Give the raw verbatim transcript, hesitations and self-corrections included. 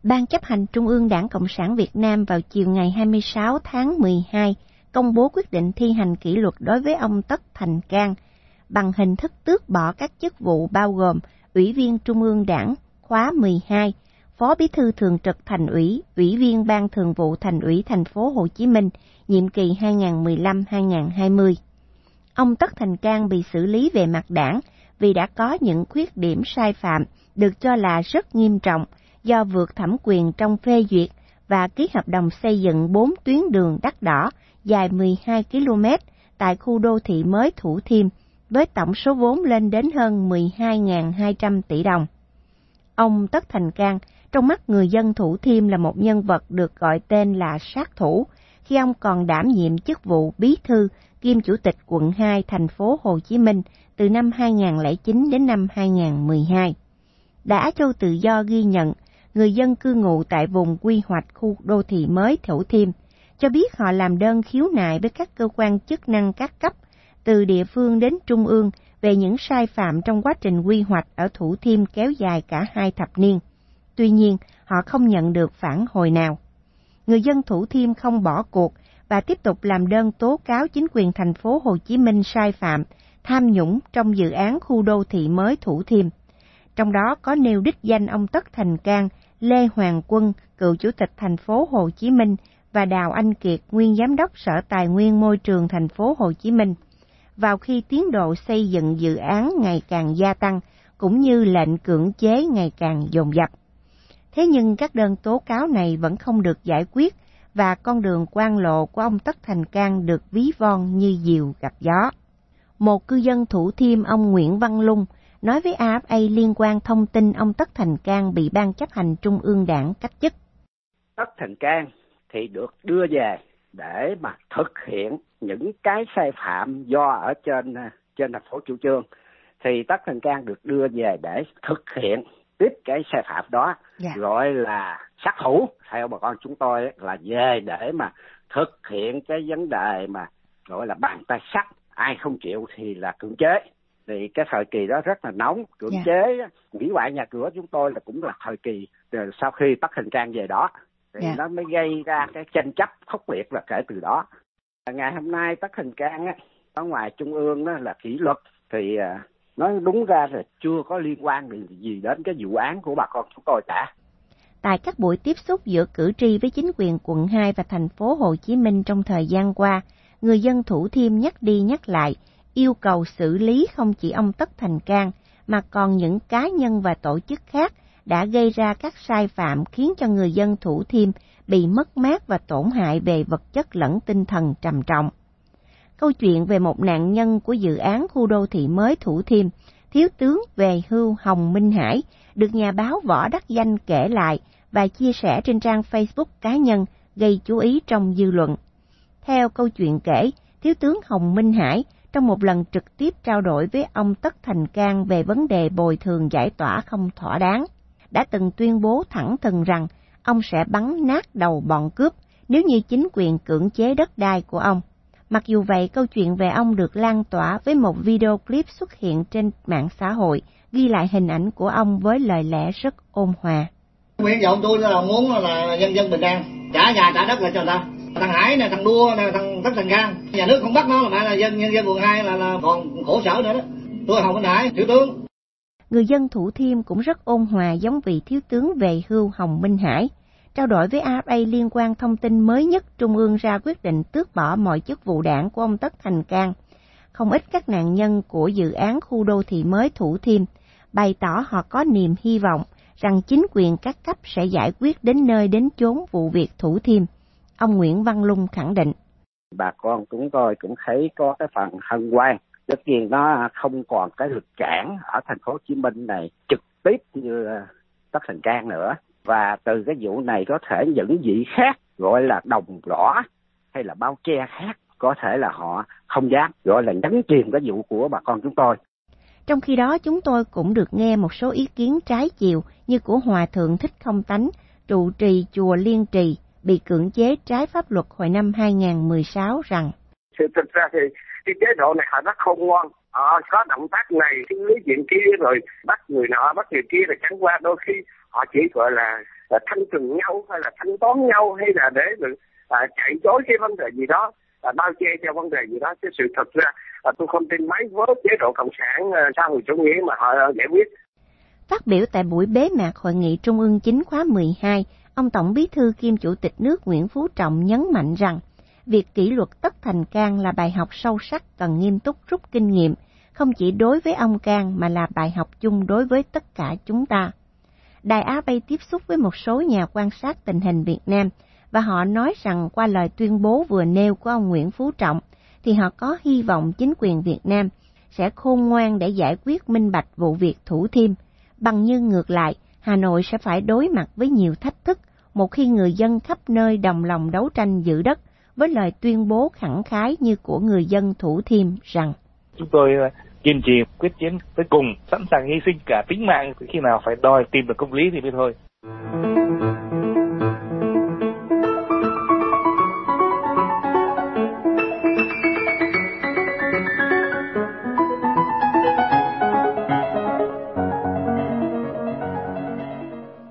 Ban chấp hành Trung ương Đảng Cộng sản Việt Nam vào chiều ngày hai mươi sáu tháng mười hai công bố quyết định thi hành kỷ luật đối với ông Tất Thành Cang bằng hình thức tước bỏ các chức vụ bao gồm Ủy viên Trung ương Đảng khóa mười hai, Phó Bí thư Thường trực Thành ủy, Ủy viên Ban Thường vụ Thành ủy Thành phố Hồ Chí Minh, nhiệm kỳ hai nghìn không trăm mười lăm đến hai nghìn không trăm hai mươi. Ông Tất Thành Cang bị xử lý về mặt đảng vì đã có những khuyết điểm sai phạm được cho là rất nghiêm trọng do vượt thẩm quyền trong phê duyệt và ký hợp đồng xây dựng bốn tuyến đường đắt đỏ dài mười hai ki lô mét tại khu đô thị mới Thủ Thiêm với tổng số vốn lên đến hơn mười hai nghìn hai trăm tỷ đồng. Ông Tất Thành Cang trong mắt người dân Thủ Thiêm là một nhân vật được gọi tên là sát thủ khi ông còn đảm nhiệm chức vụ bí thư kiêm chủ tịch quận hai thành phố Hồ Chí Minh từ năm hai nghìn không trăm lẻ chín đến năm hai nghìn không trăm mười hai. Đã Châu Tự Do ghi nhận, người dân cư ngụ tại vùng quy hoạch khu đô thị mới Thủ Thiêm cho biết họ làm đơn khiếu nại với các cơ quan chức năng các cấp, từ địa phương đến trung ương, về những sai phạm trong quá trình quy hoạch ở Thủ Thiêm kéo dài cả hai thập niên. Tuy nhiên, họ không nhận được phản hồi nào. Người dân Thủ Thiêm không bỏ cuộc và tiếp tục làm đơn tố cáo chính quyền thành phố Hồ Chí Minh sai phạm, tham nhũng trong dự án khu đô thị mới Thủ Thiêm. Trong đó có nêu đích danh ông Tất Thành Cang, Lê Hoàng Quân, cựu chủ tịch thành phố Hồ Chí Minh, và Đào Anh Kiệt, nguyên giám đốc Sở Tài nguyên Môi trường thành phố Hồ Chí Minh. Vào khi tiến độ xây dựng dự án ngày càng gia tăng, cũng như lệnh cưỡng chế ngày càng dồn dập. Thế nhưng các đơn tố cáo này vẫn không được giải quyết, và con đường quan lộ của ông Tất Thành Cang được ví von như diều gặp gió. Một cư dân Thủ Thiêm, ông Nguyễn Văn Lung, nói với a ép a liên quan thông tin ông Tất Thành Cang bị Ban chấp hành Trung ương Đảng cách chức. Tất Thành Cang thì được đưa về để mà thực hiện những cái sai phạm do ở trên trên thành phố chủ trương, thì Tất Thành Cang được đưa về để thực hiện tiếp cái sai phạm đó, yeah. gọi là sát thủ. Theo bà con chúng tôi là về để mà thực hiện cái vấn đề mà gọi là bàn tay sắt, ai không chịu thì là cưỡng chế. Thì cái thời kỳ đó rất là nóng, cưỡng yeah. chế hủy hoại nhà cửa chúng tôi là cũng là thời kỳ sau khi Tất Thành Cang về đó, thì yeah. nó mới gây ra cái tranh chấp khốc liệt là kể từ đó. Ngày hôm nay Tất Thành Cang á, ở ngoài trung ương đó là kỷ luật, thì nói đúng ra là chưa có liên quan gì đến cái vụ án của bà con chúng tôi cả. Tại các buổi tiếp xúc giữa cử tri với chính quyền quận hai và thành phố Hồ Chí Minh trong thời gian qua, người dân Thủ Thiêm nhắc đi nhắc lại, yêu cầu xử lý không chỉ ông Tất Thành Cang, mà còn những cá nhân và tổ chức khác đã gây ra các sai phạm khiến cho người dân Thủ Thiêm bị mất mát và tổn hại về vật chất lẫn tinh thần trầm trọng. Câu chuyện về một nạn nhân của dự án khu đô thị mới Thủ Thiêm, Thiếu tướng về hưu Hồng Minh Hải, được nhà báo Võ Đắc Danh kể lại và chia sẻ trên trang Facebook cá nhân, gây chú ý trong dư luận. Theo câu chuyện kể, Thiếu tướng Hồng Minh Hải trong một lần trực tiếp trao đổi với ông Tất Thành Cang về vấn đề bồi thường giải tỏa không thỏa đáng, đã từng tuyên bố thẳng thừng rằng ông sẽ bắn nát đầu bọn cướp nếu như chính quyền cưỡng chế đất đai của ông. Mặc dù vậy, câu chuyện về ông được lan tỏa với một video clip xuất hiện trên mạng xã hội, ghi lại hình ảnh của ông với lời lẽ rất ôn hòa. Nguyện vọng tôi là muốn là dân dân bình an, trả nhà trả đất lại cho người ta. Thằng Hải này, thằng Đua này, thằng Tất Thành Cang, nhà nước không bắt nó là phải là dân nhân dân quận hai là, là còn khổ sở nữa đó. Tôi Hồng Minh Hải, thiếu tướng. Người dân Thủ Thiêm cũng rất ôn hòa giống vị thiếu tướng về hưu Hồng Minh Hải. Trao đổi với a ép a liên quan thông tin mới nhất Trung ương ra quyết định tước bỏ mọi chức vụ đảng của ông Tất Thành Cang. Không ít các nạn nhân của dự án khu đô thị mới Thủ Thiêm bày tỏ họ có niềm hy vọng rằng chính quyền các cấp sẽ giải quyết đến nơi đến chốn vụ việc Thủ Thiêm. Ông Nguyễn Văn Lung khẳng định. Bà con chúng tôi cũng thấy có cái phần hân hoan. Tất nhiên nó không còn cái lực cản ở thành phố Hồ Chí Minh này trực tiếp như Tất Thành Cang nữa. Và từ cái vụ này có thể những vị khác gọi là đồng lõa hay là bao che khác có thể là họ không dám gọi là nhấn chìm cái vụ của bà con chúng tôi. Trong khi đó chúng tôi cũng được nghe một số ý kiến trái chiều như của Hòa Thượng Thích Không Tánh, trụ trì chùa Liên Trì, bị cưỡng chế trái pháp luật hồi năm hai nghìn không trăm mười sáu rằng thì thực ra thì cái chế độ này họ rất khôn ngoan, họ có động tác này xử lý chuyện kia rồi bắt người nọ bắt người kia, rồi chẳng qua đôi khi họ chỉ gọi là, là thanh trừng nhau hay là thanh toán nhau hay là để à, chạy chối cái vấn đề gì đó, à, bao che cho vấn đề gì đó. Cái sự thật ra à, tôi không tin mấy với chế độ cộng sản à, xã hội chủ nghĩa mà họ giải quyết. Phát biểu tại buổi bế mạc Hội nghị Trung ương chín khóa mười hai, ông Tổng Bí thư kiêm Chủ tịch nước Nguyễn Phú Trọng nhấn mạnh rằng việc kỷ luật Tất Thành Cang là bài học sâu sắc cần nghiêm túc rút kinh nghiệm, không chỉ đối với ông Cang mà là bài học chung đối với tất cả chúng ta. Đài Á Bay tiếp xúc với một số nhà quan sát tình hình Việt Nam và họ nói rằng qua lời tuyên bố vừa nêu của ông Nguyễn Phú Trọng thì họ có hy vọng chính quyền Việt Nam sẽ khôn ngoan để giải quyết minh bạch vụ việc Thủ Thiêm, bằng như ngược lại, Hà Nội sẽ phải đối mặt với nhiều thách thức một khi người dân khắp nơi đồng lòng đấu tranh giữ đất với lời tuyên bố khẳng khái như của người dân Thủ Thiêm rằng chúng tôi kiên trì quyết chiến tới cùng, sẵn sàng hy sinh cả tính mạng khi nào phải đòi tìm được công lý thì mới thôi.